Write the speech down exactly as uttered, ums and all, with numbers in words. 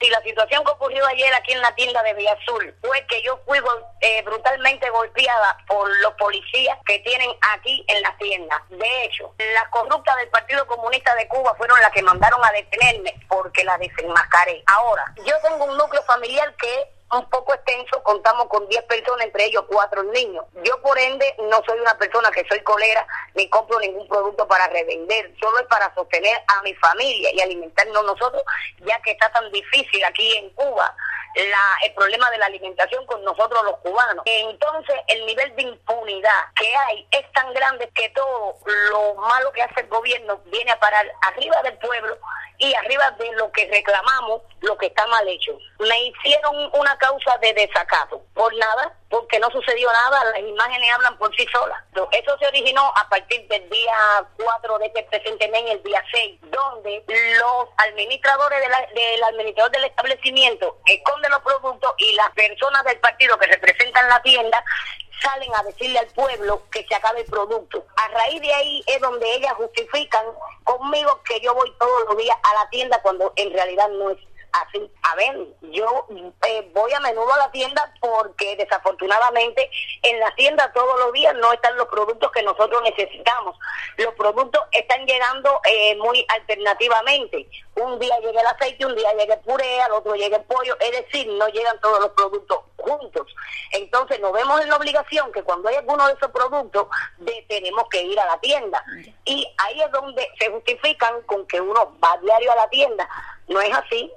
y la situación que ocurrió ayer aquí en la tienda de Villa Azul fue que yo fui eh, brutalmente golpeada por los policías que tienen aquí en la tienda. De hecho, las corruptas del Partido Comunista de Cuba fueron las que mandaron a detenerme porque la desenmascaré. Ahora, yo tengo un núcleo familiar que es un poco extenso, contamos con diez personas, entre ellos cuatro niños. Yo, por ende, no soy una persona que soy colera ni compro ningún producto para revender, solo es para sostener a mi familia y alimentarnos nosotros, ya que está tan difícil aquí en Cuba la, el problema de la alimentación con nosotros los cubanos. Entonces, el nivel de impunidad que hay es tan grande que todo lo malo que hace el gobierno viene a parar arriba del pueblo y arriba de lo que reclamamos, lo que está mal hecho. Me hicieron una causa de desacato, por nada, porque no sucedió nada, las imágenes hablan por sí solas. Eso se originó a partir del día cuatro de este presente mes, el día seis, donde los administradores de la, del administrador del establecimiento esconden los productos y las personas del partido que representan la tienda salen a decirle al pueblo que se acabe el producto. A raíz de ahí es donde ellas justifican conmigo que yo voy todos los días a la tienda cuando en realidad no es así. A ver, yo eh, voy a menudo a la tienda porque desafortunadamente en la tienda todos los días no están los productos que nosotros necesitamos. Los productos están llegando eh, muy alternativamente. Un día llega el aceite, un día llega el puré, al otro llega el pollo, es decir, no llegan todos los productos juntos. Entonces nos vemos en la obligación que cuando hay alguno de esos productos de, tenemos que ir a la tienda. Y ahí es donde se justifican con que uno va diario a la tienda. No es así.